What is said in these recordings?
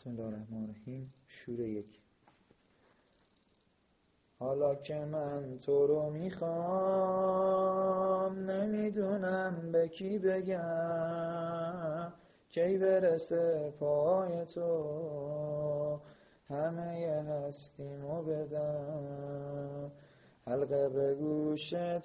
بسم الله الرحمن الرحیم. شور 1. حالا که من تو رو میخوام، نمیدونم به کی بگم، کی برسه پای تو همه هستیمو بدم. حلقه به گوشت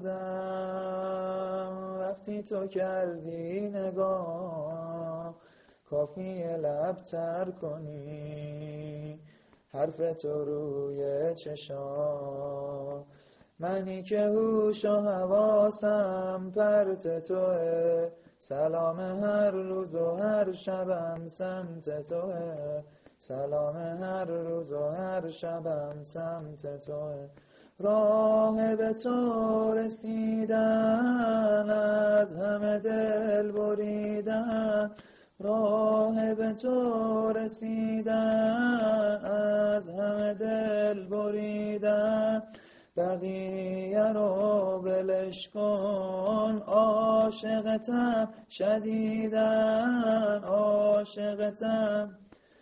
شدم وقتی تو کردی نگاه، کافیه لب تر کنی حرف تو روی چشام. منی که هوش و حواسم پرت توه، سلام هر روز و هر شبم سمت توه، سلام هر روز و هر شبم سمت توه. راه به تو رسیدن از همه دل بریدن، راه به تو رسیدن از همه دل بریدن. بقیه رو بلش کن، عاشقتم شدیدن، عاشقتم.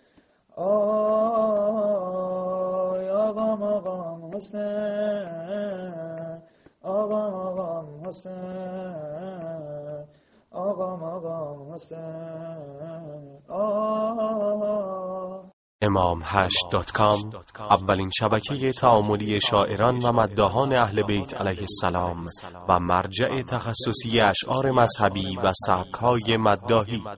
آی آقام آقام حسین، آقام آقام حسین، آقام آقام حسین. امام8.com اولین شبکه تعاملی شاعران و مداحان اهل بیت علیه السلام و مرجع تخصصی اشعار مذهبی و سبک‌های مداحی.